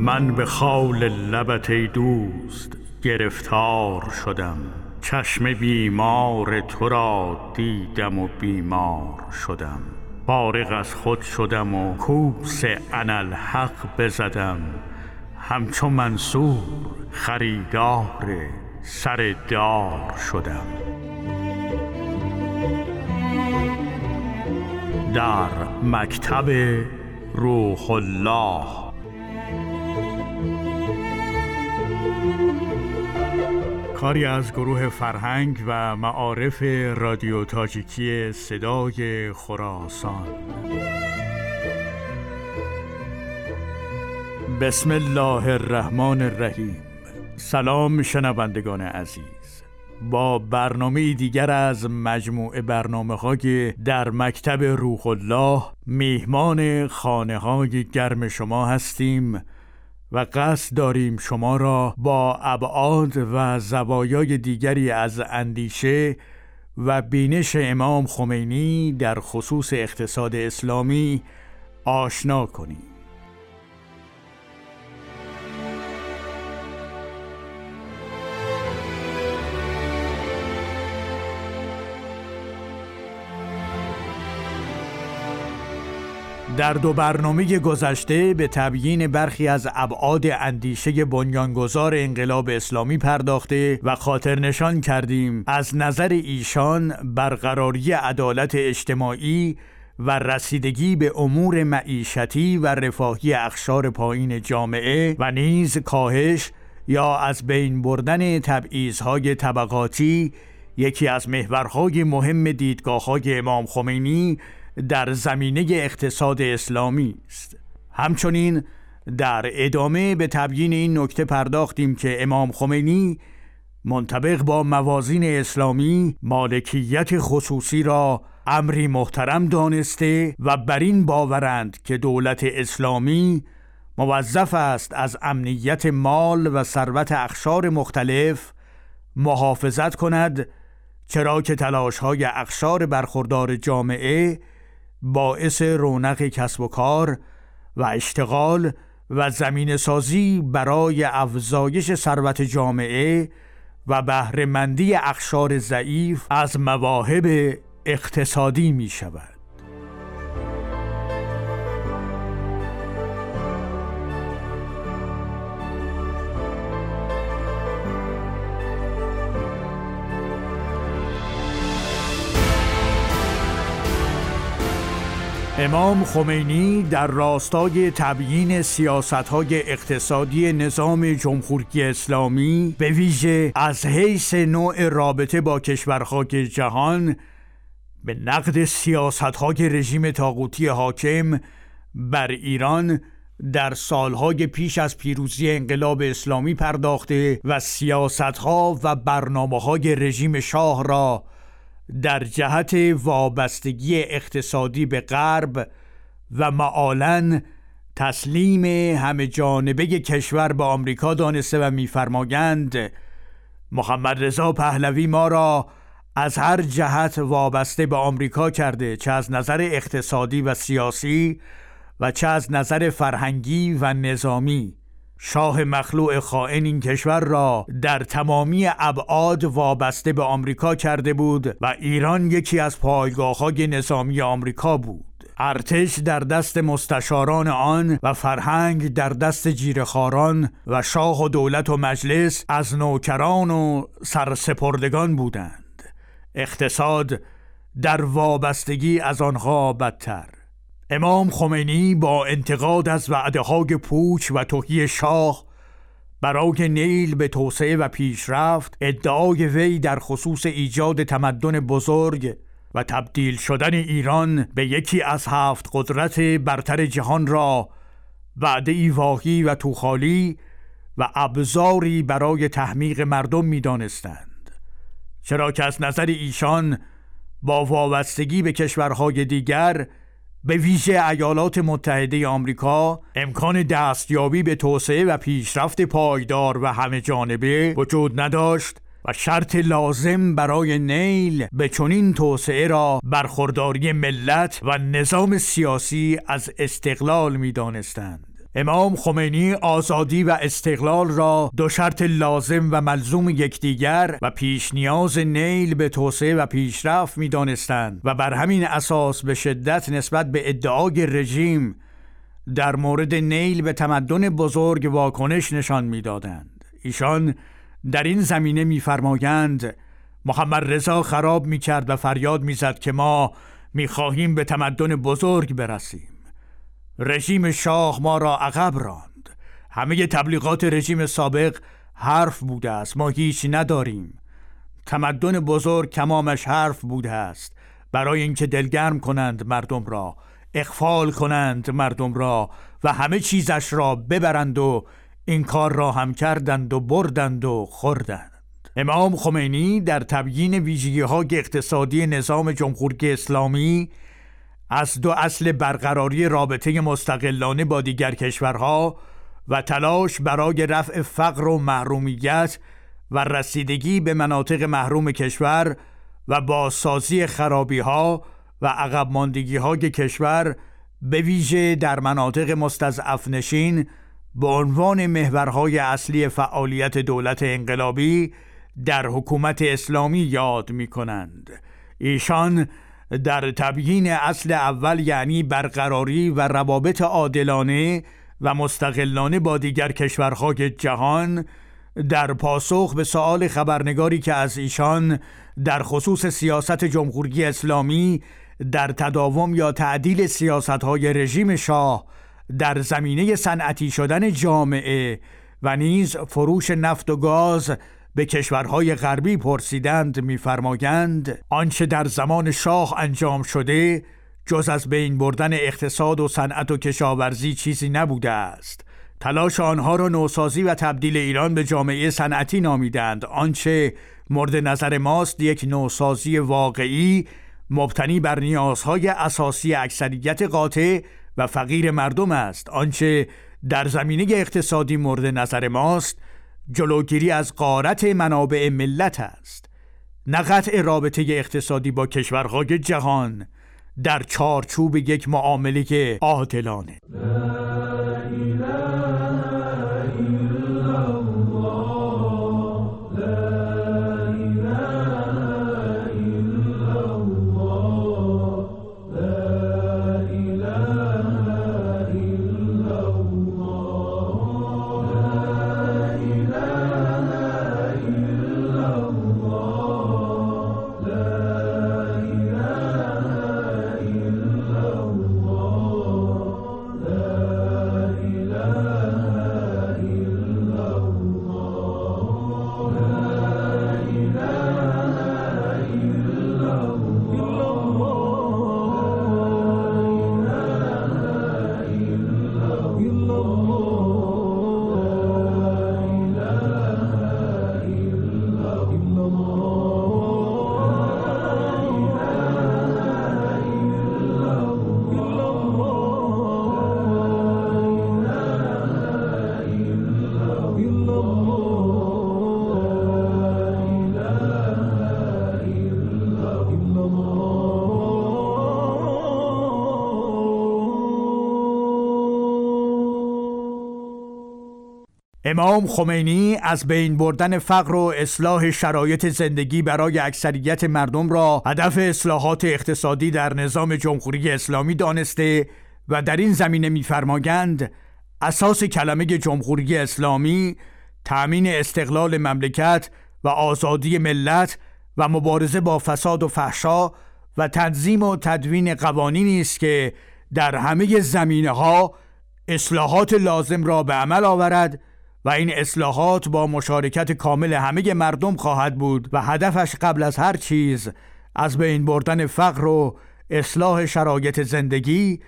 من به خال لبت ای دوست گرفتار شدم، چشم بیمار تو را دیدم و بیمار شدم. فارغ از خود شدم و کوس اناالحق بزدم، همچو منصور خریدار سر دار شدم. در مکتب روح الله. کاری از گروه فرهنگ و معارف رادیو تاجیکی صدای خراسان. بسم الله الرحمن الرحیم. سلام شنوندگان عزیز، با برنامه دیگر از مجموعه برنامه‌های در مکتب روح الله میهمان خانه‌های گرم شما هستیم و قصد داریم شما را با ابعاد و زوایای دیگری از اندیشه و بینش امام خمینی در خصوص اقتصاد اسلامی آشنا کنیم. در دو برنامه گذشته به تبیین برخی از ابعاد اندیشه بنیانگذار انقلاب اسلامی پرداخته و خاطر نشان کردیم از نظر ایشان برقراری عدالت اجتماعی و رسیدگی به امور معیشتی و رفاهی اقشار پایین جامعه و نیز کاهش یا از بین بردن تبعیض‌های طبقاتی یکی از محورهای مهم دیدگاه‌های امام خمینی در زمینه اقتصاد اسلامی است. همچنین در ادامه به تبیین این نکته پرداختیم که امام خمینی منطبق با موازین اسلامی مالکیت خصوصی را امری محترم دانسته و بر این باورند که دولت اسلامی موظف است از امنیت مال و ثروت اقشار مختلف محافظت کند، چرا که تلاش‌های اقشار برخوردار جامعه باعث رونق کسب و کار و اشتغال و زمینه سازی برای افزایش ثروت جامعه و بهره‌مندی اقشار ضعیف از مواهب اقتصادی می شود. امام خمینی در راستای تبیین سیاست‌های اقتصادی نظام جمهوری اسلامی به ویژه از حیث نوع رابطه با کشورهای جهان به نقد سیاست‌های رژیم طاغوتی حاکم بر ایران در سالهای پیش از پیروزی انقلاب اسلامی پرداخته و سیاست‌ها و برنامه‌های رژیم شاه را در جهت وابستگی اقتصادی به غرب و معالاً تسلیم همه جانبه کشور به آمریکا دانسته و می‌فرمایند محمد رضا پهلوی ما را از هر جهت وابسته به آمریکا کرده، چه از نظر اقتصادی و سیاسی و چه از نظر فرهنگی و نظامی. شاه مخلوع خائن این کشور را در تمامی ابعاد وابسته به آمریکا کرده بود و ایران یکی از پایگاه‌های نظامی آمریکا بود. ارتش در دست مستشاران آن و فرهنگ در دست جیره‌خواران و شاه و دولت و مجلس از نوکران و سرسپردگان بودند. اقتصاد در وابستگی از آنها بدتر. امام خمینی با انتقاد از وعده‌های پوچ و تهی شاه برای نیل به توسعه و پیشرفت، ادعای وی در خصوص ایجاد تمدن بزرگ و تبدیل شدن ایران به یکی از 7 قدرت برتر جهان را وعده‌ای واهی و توخالی و ابزاری برای تحمیق مردم می‌دانستند، چرا که از نظر ایشان با وابستگی به کشورهای دیگر به ویژه ایالات متحده آمریکا امکان دستیابی به توسعه و پیشرفت پایدار و همه جانبه وجود نداشت و شرط لازم برای نیل به چنین توسعه را برخورداری ملت و نظام سیاسی از استقلال می دانستند. امام خمینی آزادی و استقلال را دو شرط لازم و ملزوم یکدیگر و پیش نیاز نیل به توسعه و پیشرفت می‌دانستند و بر همین اساس به شدت نسبت به ادعای رژیم در مورد نیل به تمدن بزرگ واکنش نشان می‌دادند. ایشان در این زمینه می‌فرمایند محمد رضا خراب می‌کرد و فریاد می‌زد که ما می‌خواهیم به تمدن بزرگ برسیم. رژیم شاه ما را عقب راند. همه تبلیغات رژیم سابق حرف بوده است، ما هیچ نداریم. تمدن بزرگ تمامش حرف بوده است، برای اینکه دلگرم کنند مردم را، اغفال کنند مردم را و همه چیزش را ببرند و این کار را هم کردند و بردند و خوردند. امام خمینی در تبیین ویژگی‌های اقتصادی نظام جمهوری اسلامی از دو اصل برقراری رابطه مستقلانه با دیگر کشورها و تلاش برای رفع فقر و محرومیت و رسیدگی به مناطق محروم کشور و بازسازی خرابی‌ها و عقب ماندگی‌های کشور به ویژه در مناطق مستضعف نشین به عنوان محورهای اصلی فعالیت دولت انقلابی در حکومت اسلامی یاد می‌کنند. ایشان در تبیین اصل اول یعنی برقراری و روابط عادلانه و مستقلانه با دیگر کشورهای جهان در پاسخ به سؤال خبرنگاری که از ایشان در خصوص سیاست جمهوری اسلامی در تداوم یا تعدیل سیاست‌های رژیم شاه در زمینه صنعتی شدن جامعه و نیز فروش نفت و گاز به کشورهای غربی پرسیدند می‌فرمایند آنچه در زمان شاه انجام شده جز از بین بردن اقتصاد و صنعت و کشاورزی چیزی نبوده است. تلاش آنها را نوسازی و تبدیل ایران به جامعه صنعتی نامیدند. آنچه مورد نظر ماست یک نوسازی واقعی مبتنی بر نیازهای اساسی اکثریت قاطع و فقیر مردم است. آنچه در زمینه اقتصادی مورد نظر ماست جلوگیری از غارت منابع ملت است، نه قطع رابطه اقتصادی با کشورهای جهان در چارچوب یک معامله عادلانه. امام خمینی از بین بردن فقر و اصلاح شرایط زندگی برای اکثریت مردم را هدف اصلاحات اقتصادی در نظام جمهوری اسلامی دانسته و در این زمینه می‌فرمایند اساس کلمه جمهوری اسلامی تأمین استقلال مملکت و آزادی ملت و مبارزه با فساد و فحشا و تنظیم و تدوین قوانینی است که در همه زمینه‌ها اصلاحات لازم را به عمل آورد و این اصلاحات با مشارکت کامل همه مردم خواهد بود و هدفش قبل از هر چیز از بین بردن فقر و اصلاح شرایط زندگی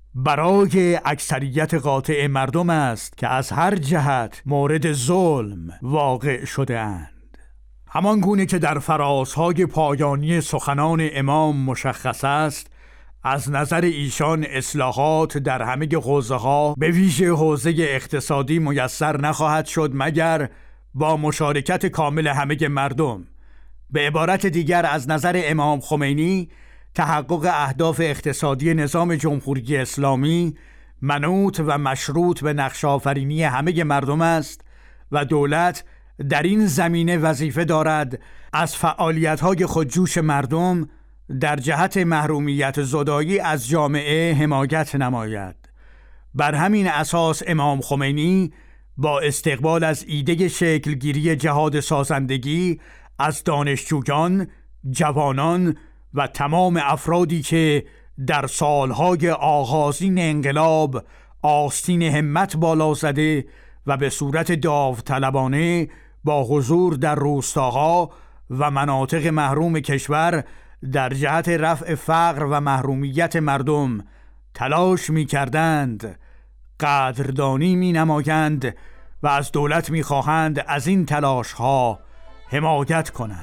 برای اکثریت قاطع مردم است که از هر جهت مورد ظلم واقع شده اند. همان گونه که در فرازهای پایانی سخنان امام مشخص است، از نظر ایشان اصلاحات در همه حوزه‌ها به ویژه حوزه اقتصادی میسر نخواهد شد مگر با مشارکت کامل همه مردم. به عبارت دیگر از نظر امام خمینی تحقق اهداف اقتصادی نظام جمهوری اسلامی منوط و مشروط به نقش آفرینی همه مردم است و دولت در این زمینه وظیفه دارد از فعالیت‌های خودجوش مردم در جهت محرومیت زدایی از جامعه حمایت نماید. بر همین اساس امام خمینی با استقبال از ایده شکلگیری جهاد سازندگی از دانشجویان، جوانان و تمام افرادی که در سالهای آغازین انقلاب آستین همت بالا زده و به صورت داوطلبانه با حضور در روستاها و مناطق محروم کشور در جهت رفع فقر و محرومیت مردم تلاش می کردند، قدردانی می نمایند و از دولت می خواهند از این تلاش ها حمایت کنند.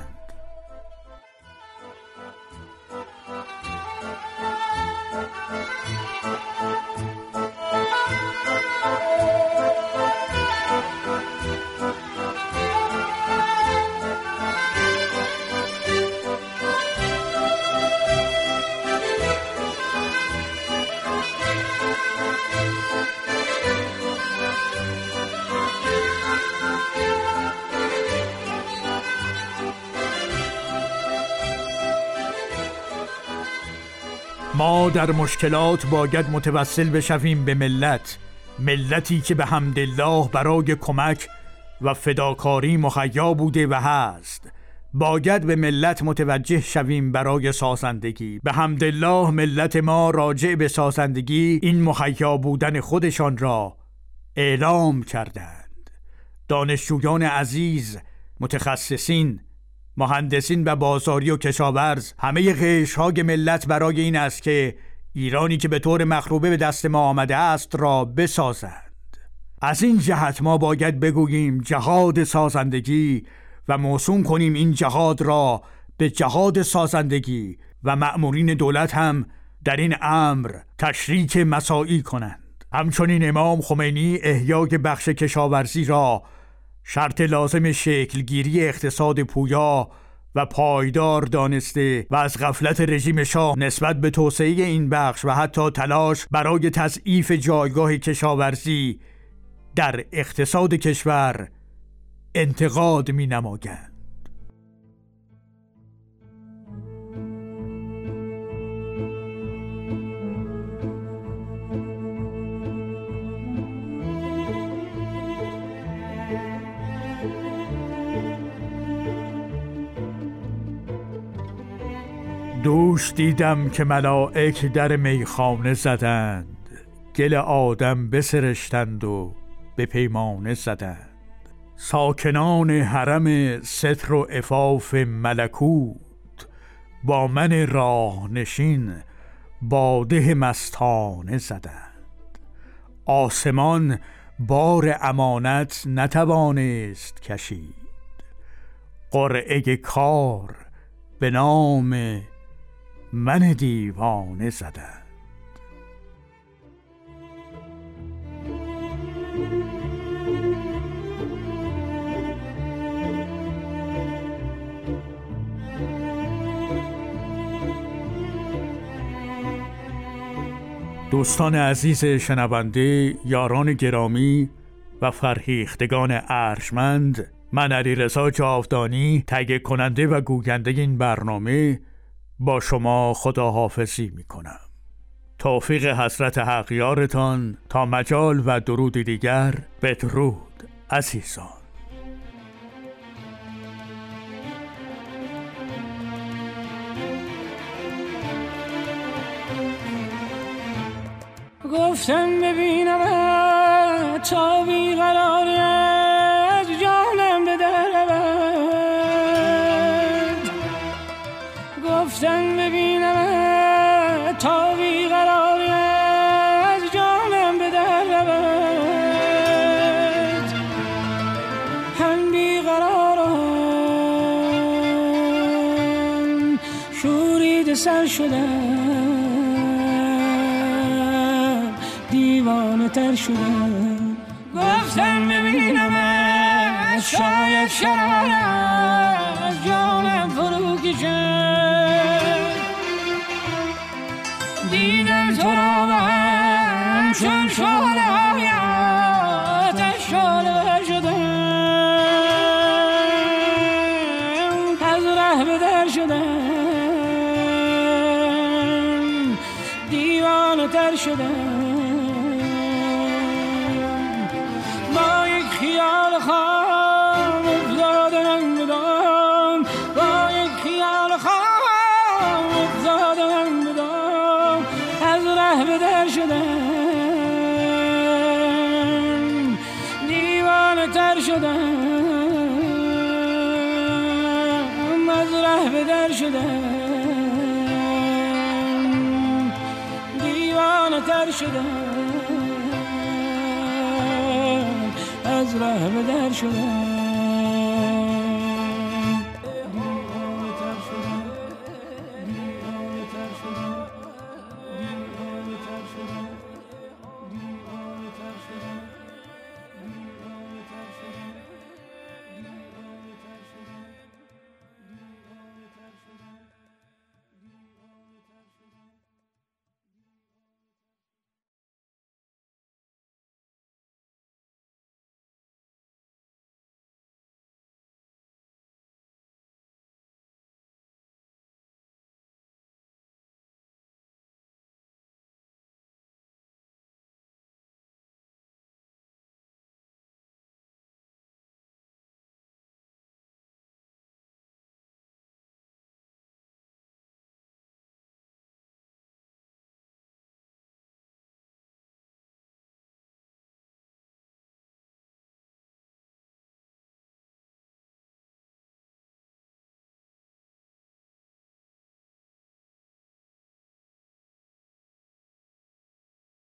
ما در مشکلات باید متوسل بشویم به ملتی که به حمدالله برای کمک و فداکاری مخیا بوده و هست. باید به ملت متوجه شویم برای سازندگی. به حمدالله ملت ما راجع به سازندگی این مخیا بودن خودشان را اعلام کردند. دانشجویان عزیز، متخصصین، مهندسین و بازاری و کشاورز، همه قشرهای ملت برای این است که ایرانی که به طور مخروبه به دست ما آمده است را بسازند. از این جهت ما باید بگوییم جهاد سازندگی و موسوم کنیم این جهاد را به جهاد سازندگی و مأمورین دولت هم در این امر تشریک مساعی کنند. همچنین امام خمینی احیای بخش کشاورزی را شرط لازم شکلگیری اقتصاد پویا و پایدار دانسته و از غفلت رژیم شاه نسبت به توسعه این بخش و حتی تلاش برای تضعیف جایگاه کشاورزی در اقتصاد کشور انتقاد می نمایند. دوش دیدم که ملائک در میخانه زدند، گل آدم بسرشتند و به پیمانه زدند. ساکنان حرم ستر و عفاف ملکوت با من راه نشین باده مستانه زدند. آسمان بار امانت نتوانست کشید، قرعه کار به نام من دیوانه زدند. دوستان عزیز شنونده، یاران گرامی و فرهیختگان ارجمند، من علیرضا جاودانی تهیه کننده و گوینده این برنامه با شما خداحافظی می کنم. توفیق حضرت حق یارتان تا مجال و درود دیگر. بدرود عزیزان. گفتم ببینم تا بیقراری از جانم به در رود. گفتم ببینم تا بیقراری از جانم به در رود. هم بیقرارم شورید سر شدم، دیوانه تر شدم. گفتم ببینم شاید شرار از جانم فرو کشد. دیدم تو را و همچون شعله های آتش شعله شدم، از ره به در شدم، دیوانه تر شدم، با یک خیال خام افتادم به دام، با یک خیال خام افتادم به دام، از ره به در شدم، دیوانه تر شدم، از ره به در شدم، دیوانه تر شدم، از ره به در شدم.